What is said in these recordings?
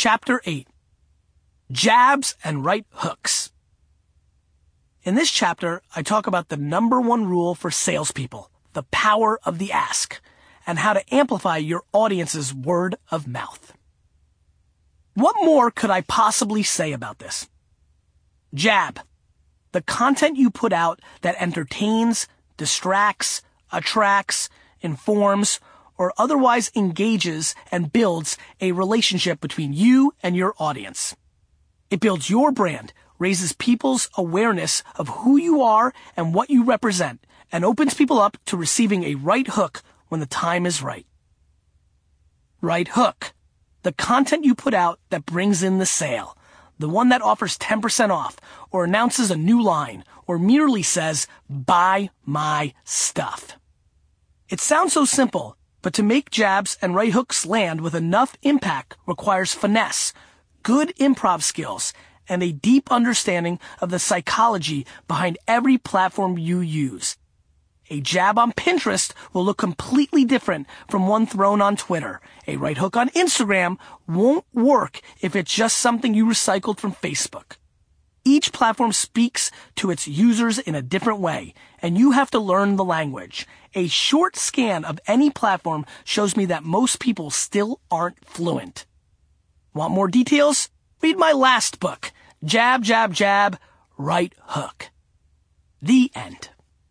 Chapter 8. Jabs and Right Hooks. In this chapter, I talk about the number one rule for salespeople, the power of the ask, and how to amplify your audience's word of mouth. What more could I possibly say about this? Jab. The content you put out that entertains, distracts, attracts, informs, or otherwise engages and builds a relationship between you and your audience. It builds your brand, raises people's awareness of who you are and what you represent, and opens people up to receiving a right hook when the time is right. Right hook. The content you put out that brings in the sale. The one that offers 10% off, or announces a new line, or merely says, buy my stuff. It sounds so simple, but to make jabs and right hooks land with enough impact requires finesse, good improv skills, and a deep understanding of the psychology behind every platform you use. A jab on Pinterest will look completely different from one thrown on Twitter. A right hook on Instagram won't work if it's just something you recycled from Facebook. Each platform speaks to its users in a different way, and you have to learn the language. A short scan of any platform shows me that most people still aren't fluent. Want more details? Read my last book, Jab, Jab, Jab, Right Hook. The end.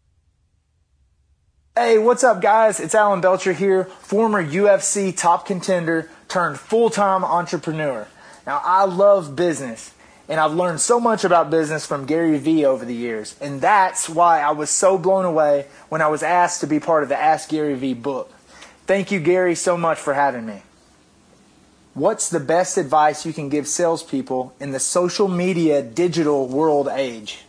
Hey, what's up, guys? It's Alan Belcher here, former UFC top contender turned full-time entrepreneur. Now, I love business, and I've learned so much about business from Gary Vee over the years, and that's why I was so blown away when I was asked to be part of the Ask Gary Vee book. Thank you, Gary, so much for having me. What's the best advice you can give salespeople in the social media digital world age?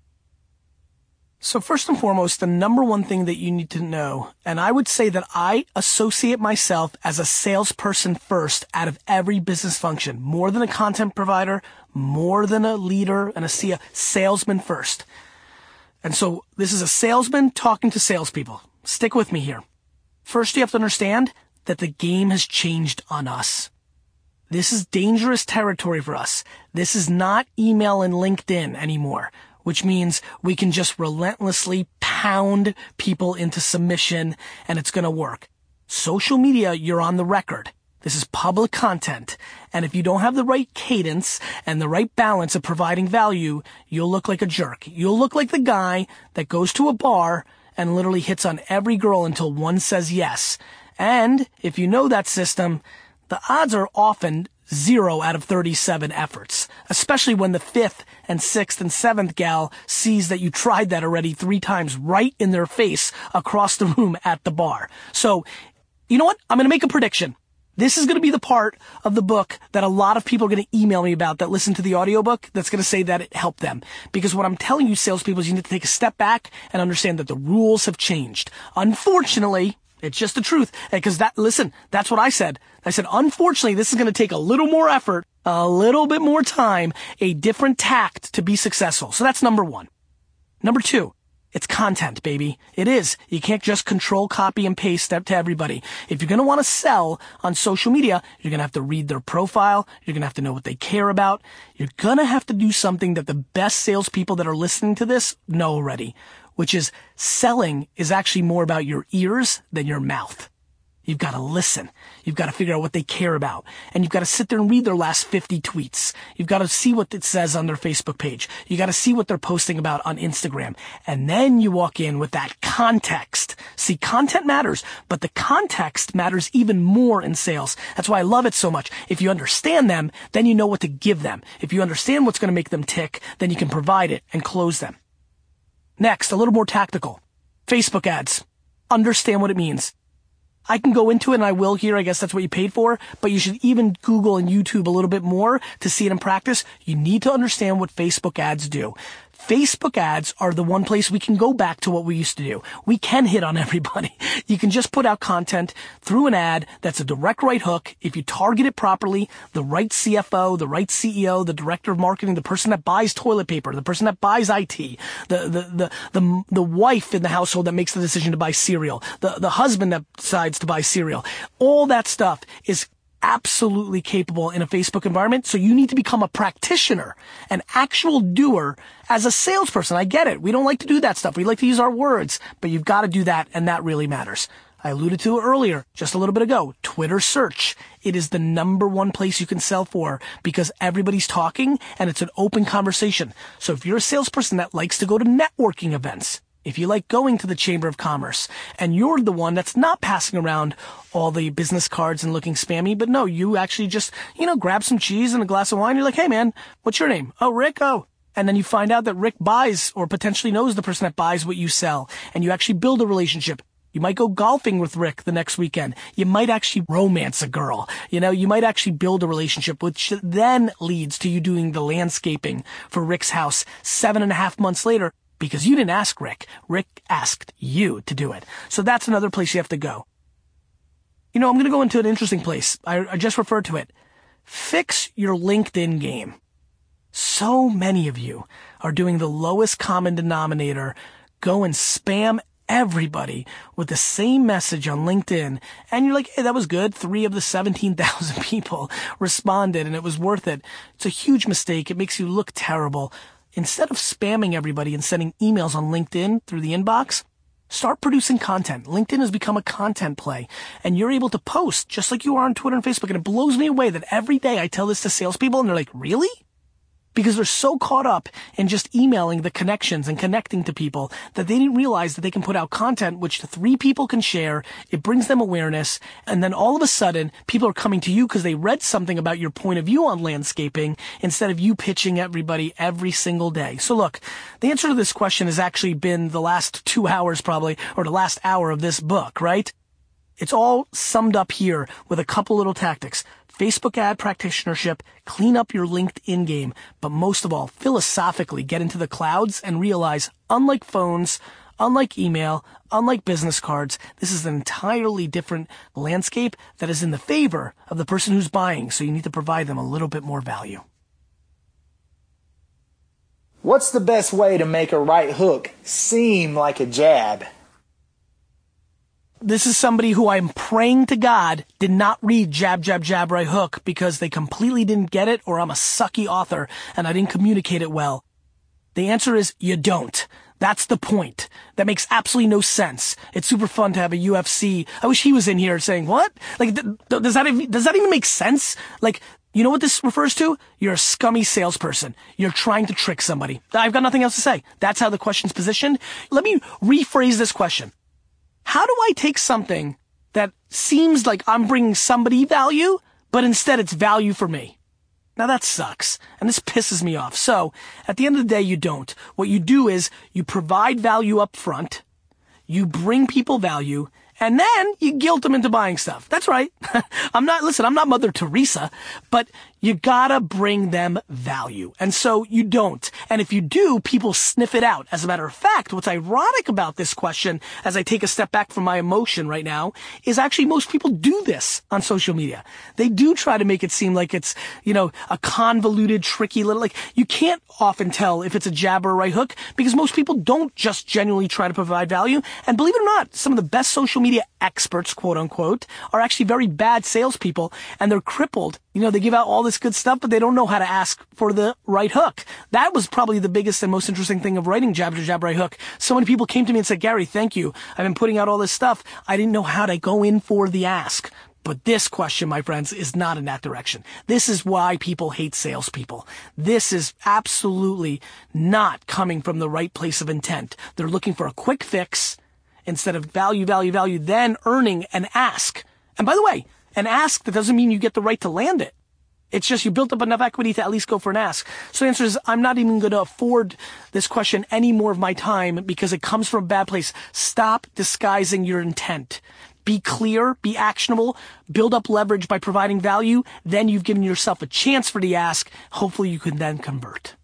So first and foremost, the number one thing that you need to know, and I would say that I associate myself as a salesperson first out of every business function, more than a content provider, more than a leader and a salesman first. And so this is a salesman talking to salespeople. Stick with me here. First, you have to understand that the game has changed on us. This is dangerous territory for us. This is not email and LinkedIn anymore, which means we can just relentlessly pound people into submission and it's going to work. Social media, you're on the record. This is public content. And if you don't have the right cadence and the right balance of providing value, you'll look like a jerk. You'll look like the guy that goes to a bar and literally hits on every girl until one says yes. And if you know that system, the odds are often 0 out of 37 efforts, especially when the 5th and 6th and 7th gal sees that you tried that already 3 times right in their face across the room at the bar. So, you know what? I'm going to make a prediction. This is going to be the part of the book that a lot of people are going to email me about that listen to the audiobook that's going to say that it helped them. Because what I'm telling you, salespeople, is you need to take a step back and understand that the rules have changed. Unfortunately, it's just the truth. Because that's what I said. I said, unfortunately, this is going to take a little more effort, a little bit more time, a different tact to be successful. So that's number one. Number two, it's content, baby. It is. You can't just control, copy, and paste that to everybody. If you're going to want to sell on social media, you're going to have to read their profile. You're going to have to know what they care about. You're going to have to do something that the best salespeople that are listening to this know already, which is selling is actually more about your ears than your mouth. You've got to listen. You've got to figure out what they care about. And you've got to sit there and read their last 50 tweets. You've got to see what it says on their Facebook page. You got to see what they're posting about on Instagram. And then you walk in with that context. See, content matters, but the context matters even more in sales. That's why I love it so much. If you understand them, then you know what to give them. If you understand what's going to make them tick, then you can provide it and close them. Next, a little more tactical. Facebook ads. Understand what it means. I can go into it, and I will here. I guess that's what you paid for. But you should even Google and YouTube a little bit more to see it in practice. You need to understand what Facebook ads do. Facebook ads are the one place we can go back to what we used to do. We can hit on everybody. You can just put out content through an ad that's a direct right hook. If you target it properly, the right CFO, the right CEO, the director of marketing, the person that buys toilet paper, the person that buys IT, the wife in the household that makes the decision to buy cereal, the husband that decides to buy cereal. All that stuff is absolutely capable in a Facebook environment. So you need to become a practitioner, an actual doer as a salesperson. I get it. We don't like to do that stuff. We like to use our words, but you've got to do that, and that really matters. I alluded to it earlier, just a little bit ago, Twitter search. It is the number one place you can sell for because everybody's talking and it's an open conversation. So if you're a salesperson that likes to go to networking events, if you like going to the Chamber of Commerce and you're the one that's not passing around all the business cards and looking spammy, but no, you actually just, grab some cheese and a glass of wine. You're like, hey man, what's your name? Oh, Rick. Oh. And then you find out that Rick buys or potentially knows the person that buys what you sell and you actually build a relationship. You might go golfing with Rick the next weekend. You might actually romance a girl. You might actually build a relationship, which then leads to you doing the landscaping for Rick's house 7.5 months later because you didn't ask Rick. Rick asked you to do it. So that's another place you have to go. I'm going to go into an interesting place. I just referred to it. Fix your LinkedIn game. So many of you are doing the lowest common denominator. Go and spam everybody with the same message on LinkedIn. And you're like, hey, that was good. 3 of the 17,000 people responded and it was worth it. It's a huge mistake. It makes you look terrible. Instead of spamming everybody and sending emails on LinkedIn through the inbox, start producing content. LinkedIn has become a content play and you're able to post just like you are on Twitter and Facebook. And it blows me away that every day I tell this to salespeople and they're like, really? Because they're so caught up in just emailing the connections and connecting to people that they didn't realize that they can put out content which the 3 people can share. It brings them awareness. And then all of a sudden, people are coming to you because they read something about your point of view on landscaping instead of you pitching everybody every single day. So look, the answer to this question has actually been the last 2 hours probably, or the last hour of this book, right? It's all summed up here with a couple little tactics. Facebook ad practitionership, clean up your LinkedIn game, but most of all, philosophically get into the clouds and realize, unlike phones, unlike email, unlike business cards, this is an entirely different landscape that is in the favor of the person who's buying, so you need to provide them a little bit more value. What's the best way to make a right hook seem like a jab? This is somebody who I'm praying to God did not read Jab, Jab, Jab, Right Hook because they completely didn't get it or I'm a sucky author and I didn't communicate it well. The answer is you don't. That's the point. That makes absolutely no sense. It's super fun to have a UFC. I wish he was in here saying, what? Like, does that even make sense? Like, you know what this refers to? You're a scummy salesperson. You're trying to trick somebody. I've got nothing else to say. That's how the question's positioned. Let me rephrase this question. How do I take something that seems like I'm bringing somebody value, but instead it's value for me? Now that sucks, and this pisses me off. So, at the end of the day, you don't. What you do is you provide value up front, you bring people value, and then you guilt them into buying stuff. That's right. I'm not Mother Teresa, but you gotta bring them value. And so you don't. And if you do, people sniff it out. As a matter of fact, what's ironic about this question, as I take a step back from my emotion right now, is actually most people do this on social media. They do try to make it seem like it's, a convoluted, tricky little, you can't often tell if it's a jab or a right hook because most people don't just genuinely try to provide value. And believe it or not, some of the best social media experts, quote unquote, are actually very bad salespeople and they're crippled. They give out all this good stuff, but they don't know how to ask for the right hook. That was probably the biggest and most interesting thing of writing Jab to Jab Right Hook. So many people came to me and said, Gary, thank you. I've been putting out all this stuff. I didn't know how to go in for the ask. But this question, my friends, is not in that direction. This is why people hate salespeople. This is absolutely not coming from the right place of intent. They're looking for a quick fix instead of value, then earning an ask. And by the way, an ask, that doesn't mean you get the right to land it. It's just you built up enough equity to at least go for an ask. So the answer is I'm not even going to afford this question any more of my time because it comes from a bad place. Stop disguising your intent. Be clear, be actionable, build up leverage by providing value. Then you've given yourself a chance for the ask. Hopefully you can then convert.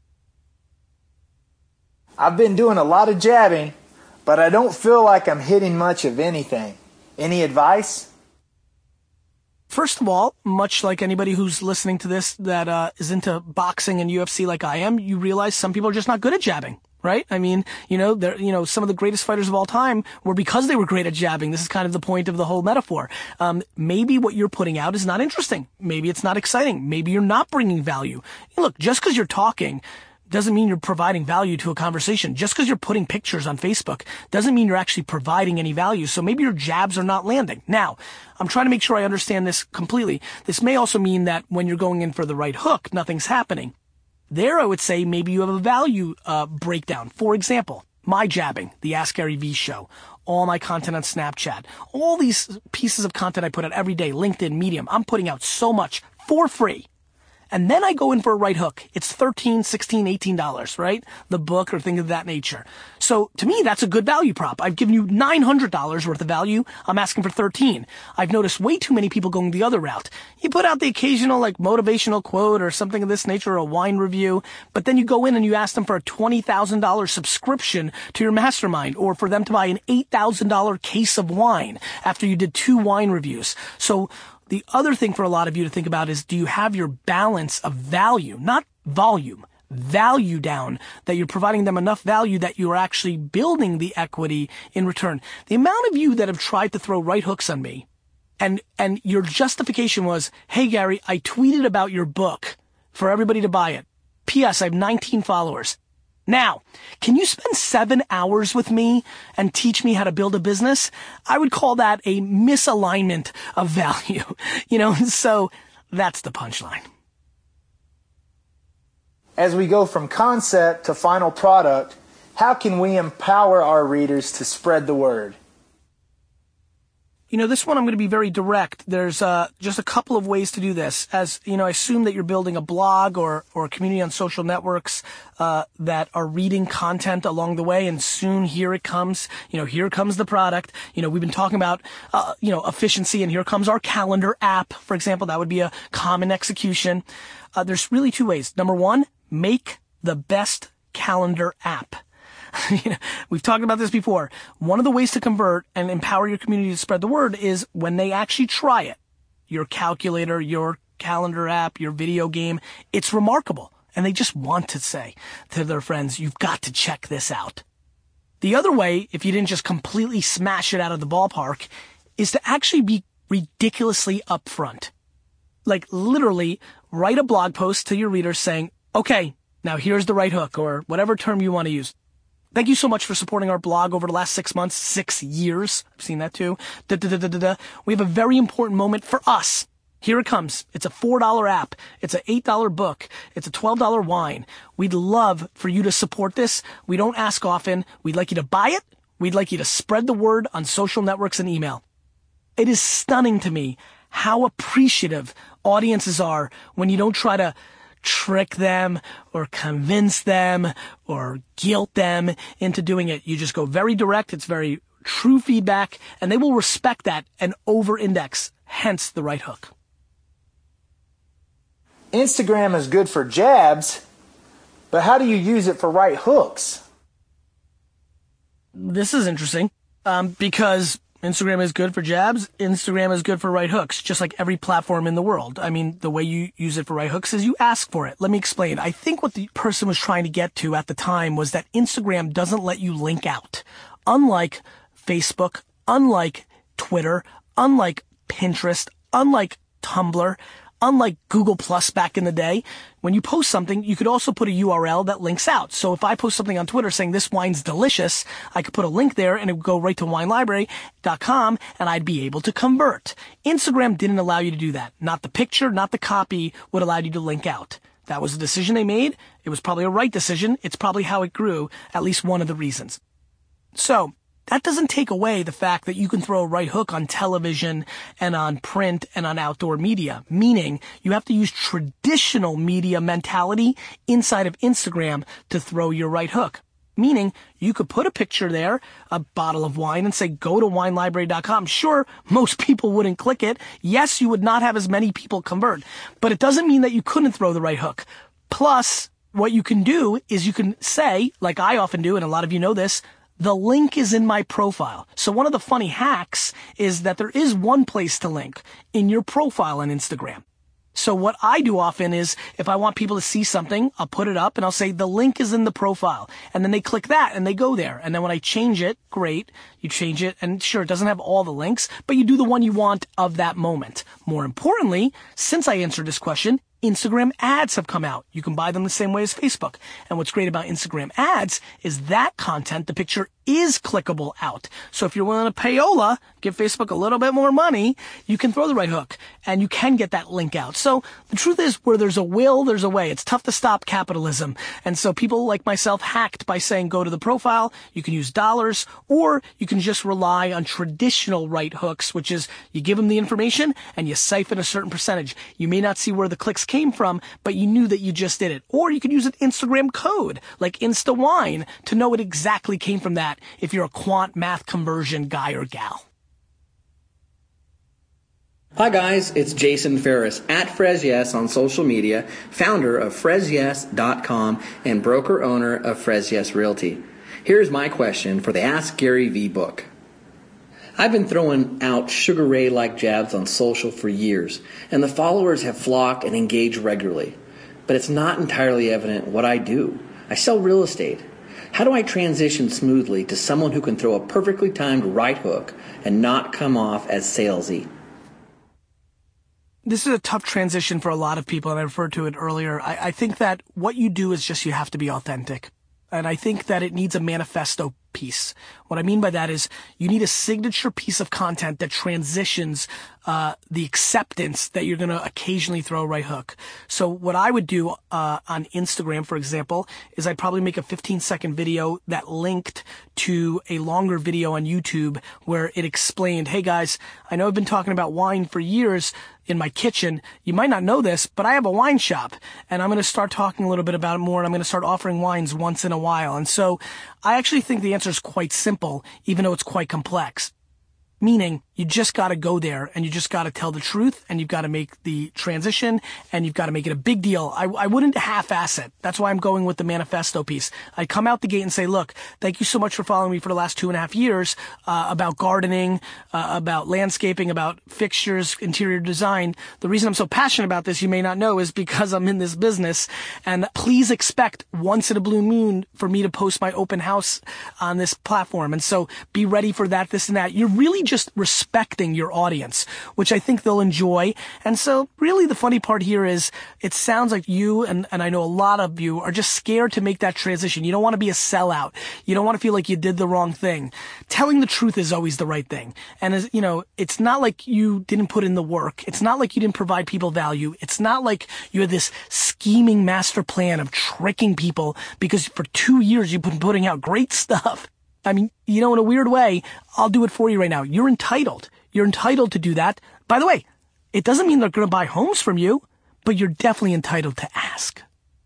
I've been doing a lot of jabbing, but I don't feel like I'm hitting much of anything. Any advice? First of all, much like anybody who's listening to this that is into boxing and UFC like I am, you realize some people are just not good at jabbing, right? I mean, some of the greatest fighters of all time were because they were great at jabbing. This is kind of the point of the whole metaphor. Maybe what you're putting out is not interesting. Maybe it's not exciting. Maybe you're not bringing value. Look, just because you're talking doesn't mean you're providing value to a conversation. Just because you're putting pictures on Facebook doesn't mean you're actually providing any value. So maybe your jabs are not landing. Now, I'm trying to make sure I understand this completely. This may also mean that when you're going in for the right hook, nothing's happening. There, I would say maybe you have a value breakdown. For example, my jabbing, the Ask Gary V show, all my content on Snapchat, all these pieces of content I put out every day, LinkedIn, Medium, I'm putting out so much for free. And then I go in for a right hook. It's $13, $16, $18, right? The book or things of that nature. So to me, that's a good value prop. I've given you $900 worth of value. I'm asking for 13. I've noticed way too many people going the other route. You put out the occasional motivational quote or something of this nature, or a wine review, but then you go in and you ask them for a $20,000 subscription to your mastermind, or for them to buy an $8,000 case of wine after you did 2 wine reviews. So the other thing for a lot of you to think about is, do you have your balance of value, not volume, value down, that you're providing them enough value that you're actually building the equity in return? The amount of you that have tried to throw right hooks on me, and your justification was, hey, Gary, I tweeted about your book for everybody to buy it. P.S. I have 19 followers. Now, can you spend 7 hours with me and teach me how to build a business? I would call that a misalignment of value, so that's the punchline. As we go from concept to final product, how can we empower our readers to spread the word? This one I'm going to be very direct. There's just a couple of ways to do this. As I assume that you're building a blog or a community on social networks that are reading content along the way, and soon here it comes. Here comes the product. We've been talking about efficiency, and here comes our calendar app, for example. That would be a common execution. There's really 2 ways. Number 1, make the best calendar app. We've talked about this before. One of the ways to convert and empower your community to spread the word is when they actually try it. Your calculator, your calendar app, your video game, it's remarkable. And they just want to say to their friends, you've got to check this out. The other way, if you didn't just completely smash it out of the ballpark, is to actually be ridiculously upfront. Literally write a blog post to your readers saying, okay, now here's the right hook, or whatever term you want to use. Thank you so much for supporting our blog over the last 6 months, 6 years. I've seen that too. We have a very important moment for us. Here it comes. It's a $4 app. It's an $8 book. It's a $12 wine. We'd love for you to support this. We don't ask often. We'd like you to buy it. We'd like you to spread the word on social networks and email. It is stunning to me how appreciative audiences are when you don't try to trick them or convince them or guilt them into doing it. You just go very direct. It's very true feedback, and they will respect that and over-index, hence the right hook. Instagram is good for jabs, but how do you use it for right hooks? This is interesting because Instagram is good for jabs. Instagram is good for right hooks, just like every platform in the world. I mean, the way you use it for right hooks is you ask for it. Let me explain. I think what the person was trying to get to at the time was that Instagram doesn't let you link out. Unlike Facebook, unlike Twitter, unlike Pinterest, unlike Tumblr, unlike Google Plus back in the day, when you post something, you could also put a URL that links out. So if I post something on Twitter saying this wine's delicious, I could put a link there and it would go right to winelibrary.com and I'd be able to convert. Instagram didn't allow you to do that. Not the picture, not the copy would allow you to link out. That was a decision they made. It was probably a right decision. It's probably how it grew, at least one of the reasons. So that doesn't take away the fact that you can throw a right hook on television and on print and on outdoor media, meaning you have to use traditional media mentality inside of Instagram to throw your right hook. Meaning you could put a picture there, a bottle of wine, and say, go to winelibrary.com. Sure, most people wouldn't click it. Yes, you would not have as many people convert, but it doesn't mean that you couldn't throw the right hook. Plus, what you can do is you can say, like I often do, and a lot of you know this, the link is in my profile. So one of the funny hacks is that there is one place to link in your profile on Instagram. So what I do often is if I want people to see something, I'll put it up and I'll say the link is in the profile. And then they click that and they go there. And then when I change it, great, you change it. And sure, it doesn't have all the links, but you do the one you want of that moment. More importantly, since I answered this question, Instagram ads have come out. You can buy them the same way as Facebook. And what's great about Instagram ads is that content, the picture is clickable out. So if you're willing to payola, give Facebook a little bit more money, you can throw the right hook and you can get that link out. So the truth is where there's a will, there's a way. It's tough to stop capitalism. And so people like myself hacked by saying go to the profile, you can use dollars, or you can just rely on traditional right hooks, which is you give them the information and you siphon a certain percentage. You may not see where the clicks came from, but you knew that you just did it. Or you could use an Instagram code like InstaWine to know it exactly came from that if you're a quant math conversion guy or gal. Hi guys, it's Jason Ferris at FrezYes on social media, founder of FrezYes.com and broker owner of FrezYes Realty. Here's my question for the Ask Gary V book. I've been throwing out Sugar Ray-like jabs on social for years, and the followers have flocked and engaged regularly. But it's not entirely evident what I do. I sell real estate. How do I transition smoothly to someone who can throw a perfectly timed right hook and not come off as salesy? This is a tough transition for a lot of people, and I referred to it earlier. I think that what you do is just you have to be authentic. And I think that it needs a manifesto piece. What I mean by that is you need a signature piece of content that transitions the acceptance that you're going to occasionally throw a right hook. So what I would do on Instagram, for example, is I'd probably make a 15-second video that linked to a longer video on YouTube where it explained, hey guys, I know I've been talking about wine for years in my kitchen. You might not know this, but I have a wine shop and I'm going to start talking a little bit about it more, and I'm going to start offering wines once in a while. And so I actually think the answer is quite simple, even though it's quite complex. Meaning, you just got to go there and you just got to tell the truth and you've got to make the transition and you've got to make it a big deal. I wouldn't half-ass it. That's why I'm going with the manifesto piece. I'd come out the gate and say, look, thank you so much for following me for the last 2.5 years about gardening, about landscaping, about fixtures, interior design. The reason I'm so passionate about this, you may not know, is because I'm in this business. And please expect once in a blue moon for me to post my open house on this platform. And so be ready for that, this, and that. You're really just respecting your audience, which I think they'll enjoy. And so really the funny part here is it sounds like you, and I know a lot of you, are just scared to make that transition. You don't want to be a sellout. You don't want to feel like you did the wrong thing. Telling the truth is always the right thing. And as you know, it's not like you didn't put in the work. It's not like you didn't provide people value. It's not like you had this scheming master plan of tricking people because for 2 years you've been putting out great stuff. I mean, you know, in a weird way, I'll do it for you right now. You're entitled. You're entitled to do that. By the way, it doesn't mean they're going to buy homes from you, but you're definitely entitled to ask.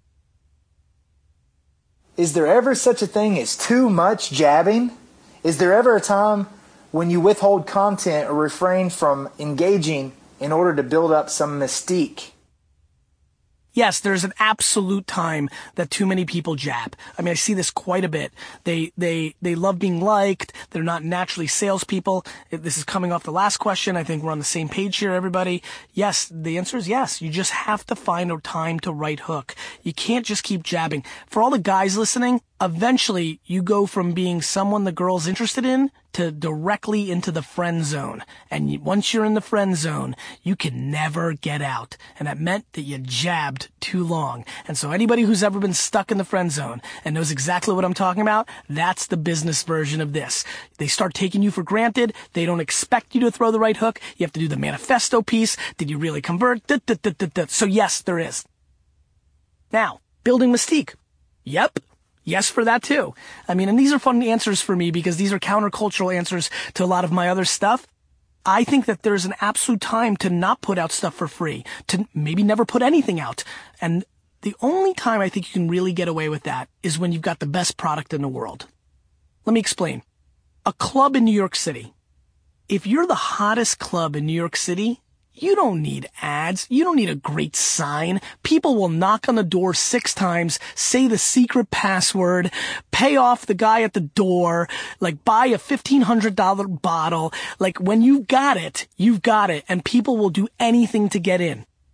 Is there ever such a thing as too much jabbing? Is there ever a time when you withhold content or refrain from engaging in order to build up some mystique? Yes, there's an absolute time that too many people jab. I mean, I see this quite a bit. They love being liked. They're not naturally salespeople. This is coming off the last question. I think we're on the same page here, everybody. Yes, the answer is yes. You just have to find a time to right hook. You can't just keep jabbing. For all the guys listening, eventually you go from being someone the girl's interested in to directly into the friend zone. And once you're in the friend zone, you can never get out. And that meant that you jabbed too long. And so anybody who's ever been stuck in the friend zone and knows exactly what I'm talking about, that's the business version of this. They start taking you for granted. They don't expect you to throw the right hook. You have to do the manifesto piece. Did you really convert? So yes, there is. Now, building mystique. Yep. Yes, for that too. I mean, and these are fun answers for me because these are countercultural answers to a lot of my other stuff. I think that there's an absolute time to not put out stuff for free, to maybe never put anything out. And the only time I think you can really get away with that is when you've got the best product in the world. Let me explain. A club in New York City. If you're the hottest club in New York City, you don't need ads. You don't need a great sign. People will knock on the door 6 times, say the secret password, pay off the guy at the door, like buy a $1,500 bottle. Like when you've got it, and people will do anything to get in.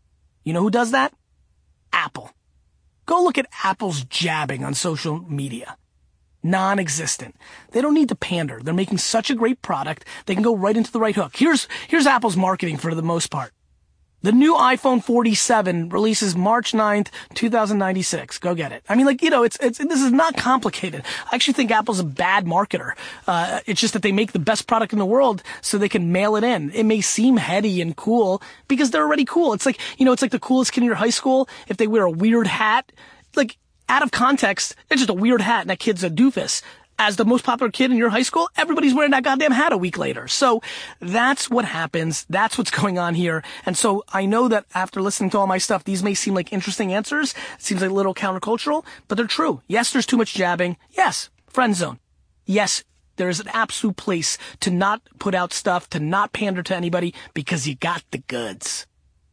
You know who does that? Apple. Go look at Apple's jabbing on social media. Non-existent. They don't need to pander. They're making such a great product, they can go right into the right hook. Here's Apple's marketing for the most part. The new iPhone 47 releases March 9th, 2096. Go get it. I mean, this is not complicated. I actually think Apple's a bad marketer. It's just that they make the best product in the world so they can mail it in. It may seem heady and cool because they're already cool. It's like the coolest kid in your high school if they wear a weird hat. Like, out of context, it's just a weird hat and that kid's a doofus. As the most popular kid in your high school, everybody's wearing that goddamn hat a week later. So that's what happens. That's what's going on here. And so I know that after listening to all my stuff, these may seem like interesting answers. It seems like a little countercultural, but they're true. Yes, there's too much jabbing. Yes, friend zone. Yes, there is an absolute place to not put out stuff, to not pander to anybody because you got the goods.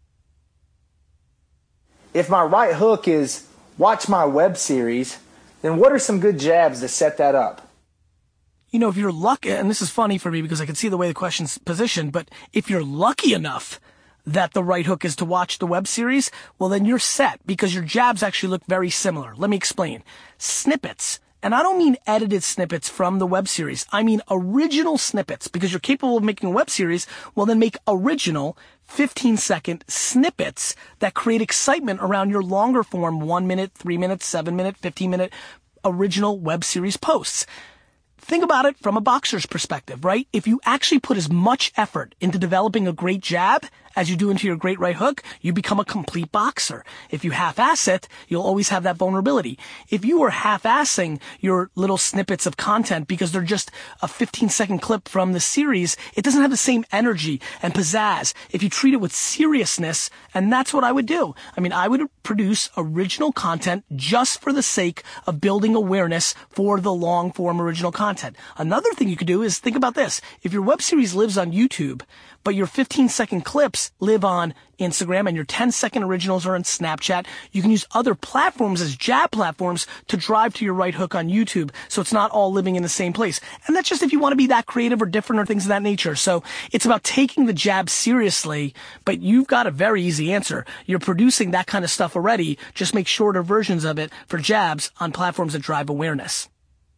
If my right hook is watch my web series, then what are some good jabs to set that up? If you're lucky, and this is funny for me because I can see the way the question's positioned, but if you're lucky enough that the right hook is to watch the web series, well, then you're set because your jabs actually look very similar. Let me explain. Snippets. And I don't mean edited snippets from the web series. I mean original snippets because you're capable of making a web series. Well, then make original 15-second snippets that create excitement around your longer form 1 minute, 3 minutes, 7 minute, 15-minute original web series posts. Think about it from a boxer's perspective, right? If you actually put as much effort into developing a great jab as you do into your great right hook, you become a complete boxer. If you half-ass it, you'll always have that vulnerability. If you are half-assing your little snippets of content because they're just a 15-second clip from the series, it doesn't have the same energy and pizzazz. If you treat it with seriousness, and that's what I would do. I mean, I would produce original content just for the sake of building awareness for the long-form original content. Another thing you could do is think about this. If your web series lives on YouTube, but your 15-second clips live on Instagram and your 10-second originals are on Snapchat, you can use other platforms as jab platforms to drive to your right hook on YouTube so it's not all living in the same place. And that's just if you want to be that creative or different or things of that nature. So it's about taking the jab seriously, but you've got a very easy answer. You're producing that kind of stuff already. Just make shorter versions of it for jabs on platforms that drive awareness.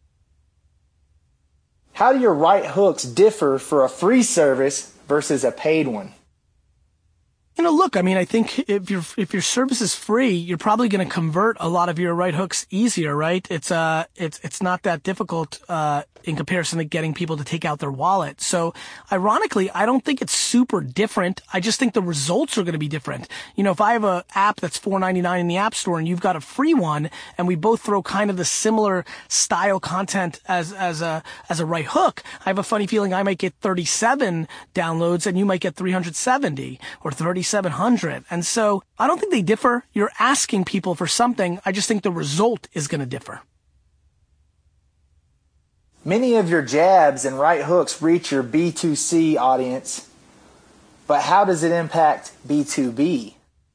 How do your right hooks differ for a free service versus a paid one? Look, I mean, I think if your service is free, you're probably going to convert a lot of your right hooks easier, right? It's not that difficult, in comparison to getting people to take out their wallet. So ironically, I don't think it's super different. I just think the results are going to be different. If I have an app that's $4.99 in the App Store and you've got a free one and we both throw kind of the similar style content as a right hook, I have a funny feeling I might get 37 downloads and you might get 370 or 3,700. And so I don't think they differ. You're asking people for something. I just think the result is going to differ. Many of your jabs and right hooks reach your B2C audience, but how does it impact B2B?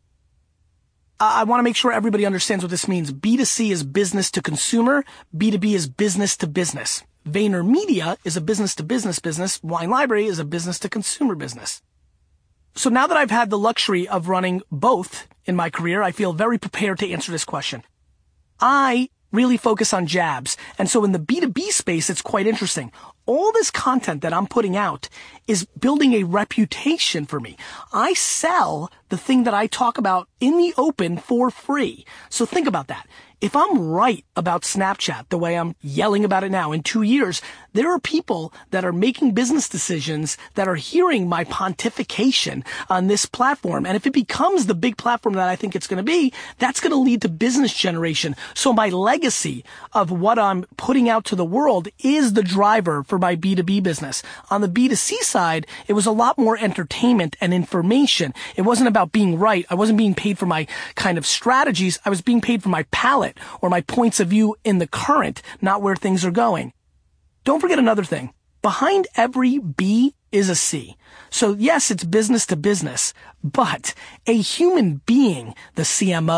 I want to make sure everybody understands what this means. B2C is business to consumer. B2B is business to business. VaynerMedia is a business to business business. Wine Library is a business to consumer business. So now that I've had the luxury of running both in my career, I feel very prepared to answer this question. I really focus on jabs. And so in the B2B space, it's quite interesting. All this content that I'm putting out is building a reputation for me. I sell the thing that I talk about in the open for free. So think about that. If I'm right about Snapchat the way I'm yelling about it now, in 2 years, there are people that are making business decisions that are hearing my pontification on this platform. And if it becomes the big platform that I think it's going to be, that's going to lead to business generation. So my legacy of what I'm putting out to the world is the driver for my B2B business. On the B2C side, it was a lot more entertainment and information. It wasn't about being right. I wasn't being paid for my kind of strategies. I was being paid for my palette or my points of view in the current, not where things are going. Don't forget another thing. Behind every B is a C. So yes, it's business to business, but a human being, the CMO,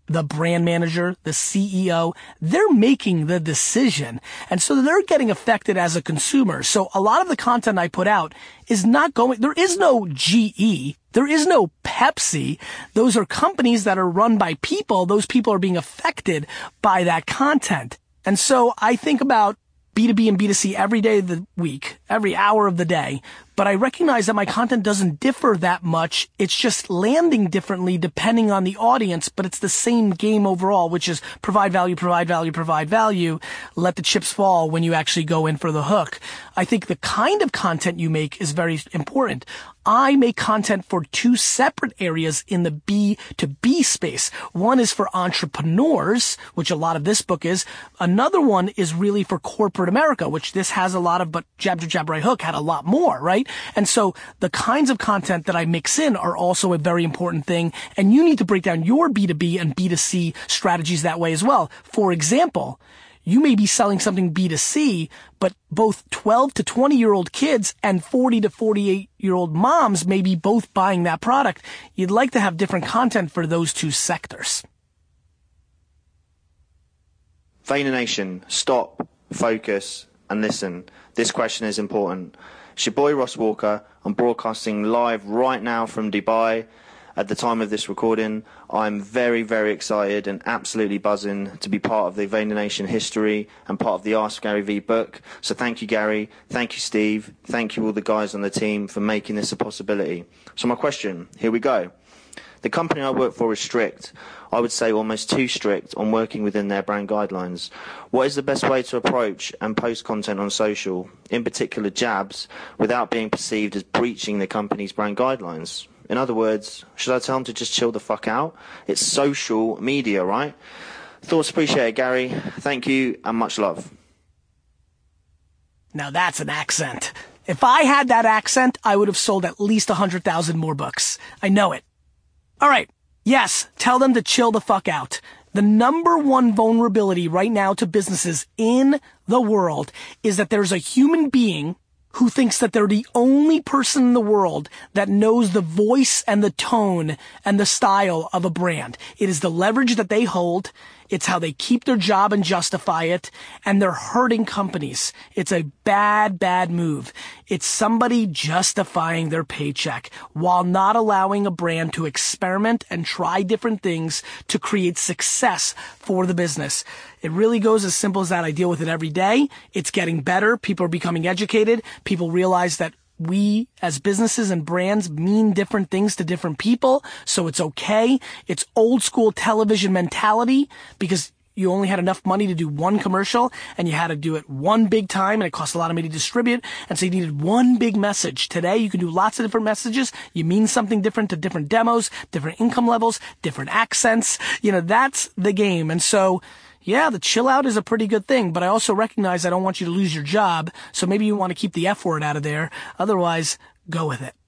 the brand manager, the CEO, they're making the decision. And so they're getting affected as a consumer. So a lot of the content I put out is not going, there is no GE. There is no Pepsi. Those are companies that are run by people. Those people are being affected by that content. And so I think about B2B and B2C every day of the week, every hour of the day. But I recognize that my content doesn't differ that much. It's just landing differently depending on the audience, but it's the same game overall, which is provide value, provide value, provide value. Let the chips fall when you actually go in for the hook. I think the kind of content you make is very important. I make content for two separate areas in the B2B space. One is for entrepreneurs, which a lot of this book is. Another one is really for corporate America, which this has a lot of, but Jab to Jab Right Hook had a lot more, right? And so the kinds of content that I mix in are also a very important thing. And you need to break down your B2B and B2C strategies that way as well. For example, you may be selling something B2C, but both 12 to 20-year-old kids and 40 to 48-year-old moms may be both buying that product. You'd like to have different content for those two sectors. Vayner Nation, stop, focus, and listen. This question is important. It's your boy Ross Walker. I'm broadcasting live right now from Dubai. At the time of this recording, I'm very, very excited and absolutely buzzing to be part of the Vayner Nation history and part of the Ask Gary Vee book. So thank you, Gary. Thank you, Steve. Thank you all the guys on the team for making this a possibility. So my question, here we go. The company I work for is strict. I would say almost too strict on working within their brand guidelines. What is the best way to approach and post content on social, in particular jabs, without being perceived as breaching the company's brand guidelines? In other words, should I tell them to just chill the fuck out? It's social media, right? Thoughts appreciated, Gary. Thank you and much love. Now that's an accent. If I had that accent, I would have sold at least 100,000 more books. I know it. All right. Yes, tell them to chill the fuck out. The number one vulnerability right now to businesses in the world is that there's a human being who thinks that they're the only person in the world that knows the voice and the tone and the style of a brand. It is the leverage that they hold. It's how they keep their job and justify it. And they're hurting companies. It's a bad, bad move. It's somebody justifying their paycheck while not allowing a brand to experiment and try different things to create success for the business. It really goes as simple as that. I deal with it every day. It's getting better. People are becoming educated. People realize that we as businesses and brands mean different things to different people. So it's okay. It's old school television mentality because you only had enough money to do one commercial and you had to do it one big time and it cost a lot of money to distribute. And so you needed one big message. Today you can do lots of different messages. You mean something different to different demos, different income levels, different accents. That's the game. And so yeah, the chill out is a pretty good thing, but I also recognize I don't want you to lose your job, so maybe you want to keep the F word out of there. Otherwise, go with it.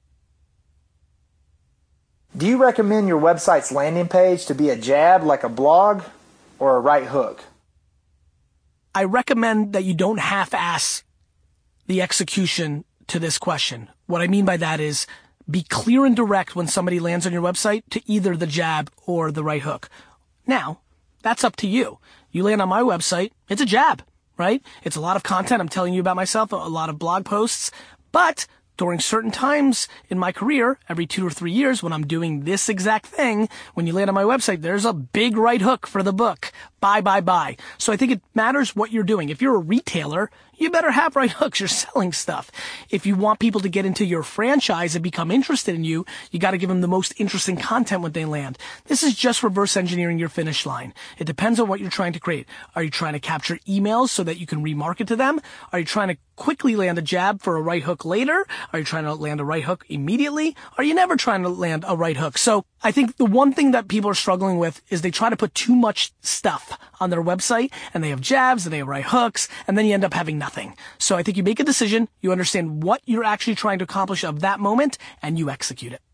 Do you recommend your website's landing page to be a jab like a blog or a right hook? I recommend that you don't half-ass the execution to this question. What I mean by that is be clear and direct when somebody lands on your website to either the jab or the right hook. Now, that's up to you. You land on my website, it's a jab, right? It's a lot of content. I'm telling you about myself, a lot of blog posts, but during certain times in my career, every 2 or 3 years when I'm doing this exact thing, when you land on my website, there's a big right hook for the book. Buy. So I think it matters what you're doing. If you're a retailer, you better have right hooks. You're selling stuff. If you want people to get into your franchise and become interested in you, you got to give them the most interesting content when they land. This is just reverse engineering your finish line. It depends on what you're trying to create. Are you trying to capture emails so that you can remarket to them? Are you trying to quickly land a jab for a right hook later? Are you trying to land a right hook immediately? Are you never trying to land a right hook? So I think the one thing that people are struggling with is they try to put too much stuff on their website and they have jabs and they have right hooks and then you end up having nothing. So I think you make a decision, you understand what you're actually trying to accomplish of that moment and you execute it.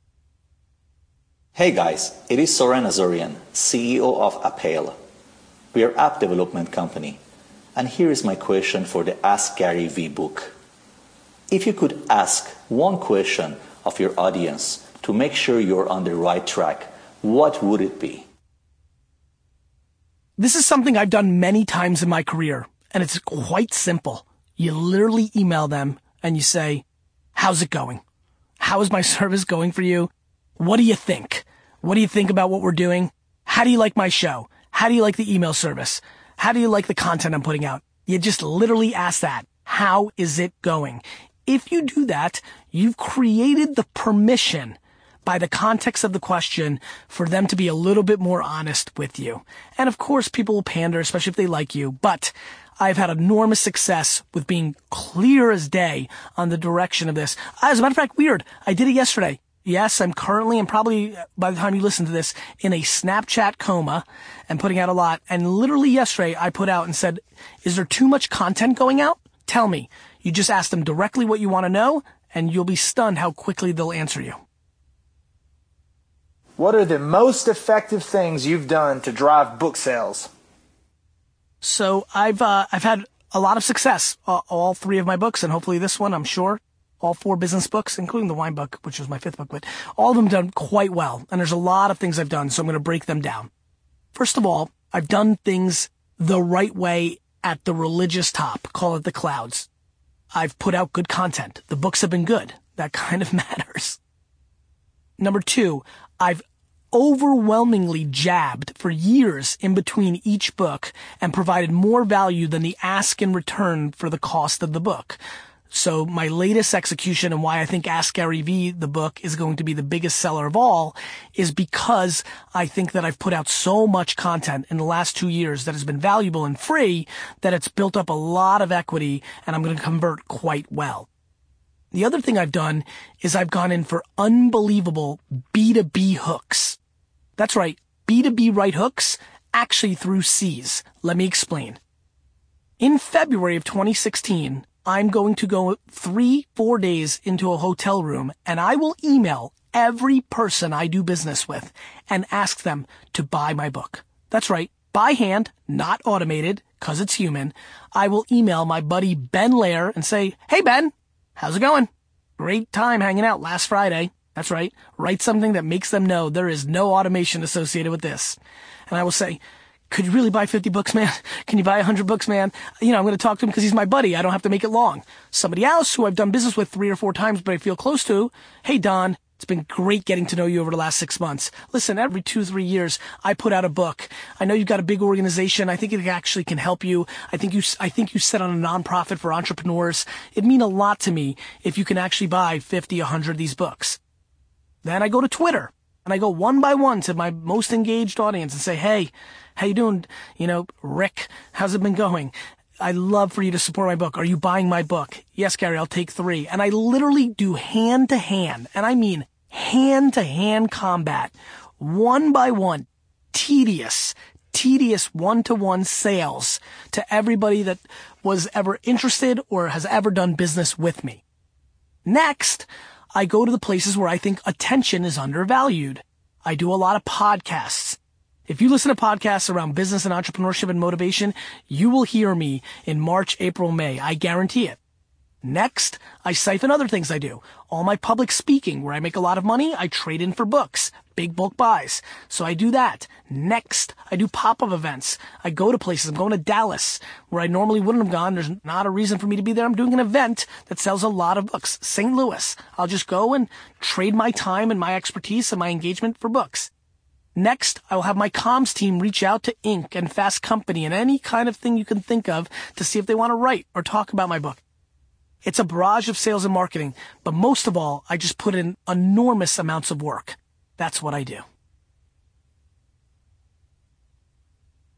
Hey guys, it is Soren Azorian, CEO of Appale. We are an app development company. And here is my question for the Ask Gary Vee book. If you could ask one question of your audience to make sure you're on the right track, what would it be? This is something I've done many times in my career, and it's quite simple. You literally email them and you say, how's it going? How is my service going for you? What do you think? What do you think about what we're doing? How do you like my show? How do you like the email service? How do you like the content I'm putting out? You just literally ask that. How is it going? If you do that, you've created the permission by the context of the question for them to be a little bit more honest with you. And of course, people will pander, especially if they like you, but I've had enormous success with being clear as day on the direction of this. As a matter of fact, weird. I did it yesterday. Yes, I'm currently, and probably by the time you listen to this, in a Snapchat coma and putting out a lot. And literally yesterday, I put out and said, is there too much content going out? Tell me. You just ask them directly what you want to know, and you'll be stunned how quickly they'll answer you. What are the most effective things you've done to drive book sales? So I've had a lot of success, all 3 of my books, and hopefully this one, I'm sure, all 4 business books, including the wine book, which was my 5th book, but all of them done quite well. And there's a lot of things I've done, so I'm going to break them down. First of all, I've done things the right way at the religious top, call it the clouds. I've put out good content. The books have been good. That kind of matters. Number 2, I've overwhelmingly jabbed for years in between each book and provided more value than the ask in return for the cost of the book. So my latest execution and why I think Ask Gary Vee, the book, is going to be the biggest seller of all is because I think that I've put out so much content in the last 2 years that has been valuable and free that it's built up a lot of equity and I'm going to convert quite well. The other thing I've done is I've gone in for unbelievable B2B hooks. That's right, B2B right hooks, actually through C's. Let me explain. In February of 2016, I'm going to go 3-4 days into a hotel room and I will email every person I do business with and ask them to buy my book. That's right, by hand, not automated, because it's human. I will email my buddy Ben Lair and say, hey Ben, how's it going? Great time hanging out last Friday. That's right. Write something that makes them know there is no automation associated with this. And I will say, could you really buy 50 books, man? Can you buy 100 books, man? I'm going to talk to him because he's my buddy. I don't have to make it long. Somebody else who I've done business with 3 or 4 times, but I feel close to. Hey, Don, it's been great getting to know you over the last 6 months. Listen, every 2-3 years, I put out a book. I know you've got a big organization. I think it actually can help you. I think you set on a nonprofit for entrepreneurs. It'd mean a lot to me if you can actually buy 50, 100 of these books. Then I go to Twitter and I go one by one to my most engaged audience and say, hey, how you doing? Rick, how's it been going? I'd love for you to support my book. Are you buying my book? Yes, Gary, I'll take 3. And I literally do hand to hand, and I mean hand to hand combat, one by one, tedious 1-to-1 sales to everybody that was ever interested or has ever done business with me. Next, I go to the places where I think attention is undervalued. I do a lot of podcasts. If you listen to podcasts around business and entrepreneurship and motivation, you will hear me in March, April, May. I guarantee it. Next, I siphon other things I do. All my public speaking, where I make a lot of money, I trade in for books, big bulk buys. So I do that. Next, I do pop-up events. I go to places. I'm going to Dallas, where I normally wouldn't have gone. There's not a reason for me to be there. I'm doing an event that sells a lot of books. St. Louis. I'll just go and trade my time and my expertise and my engagement for books. Next, I will have my comms team reach out to Inc. and Fast Company and any kind of thing you can think of to see if they want to write or talk about my book. It's a barrage of sales and marketing, but most of all, I just put in enormous amounts of work. That's what I do.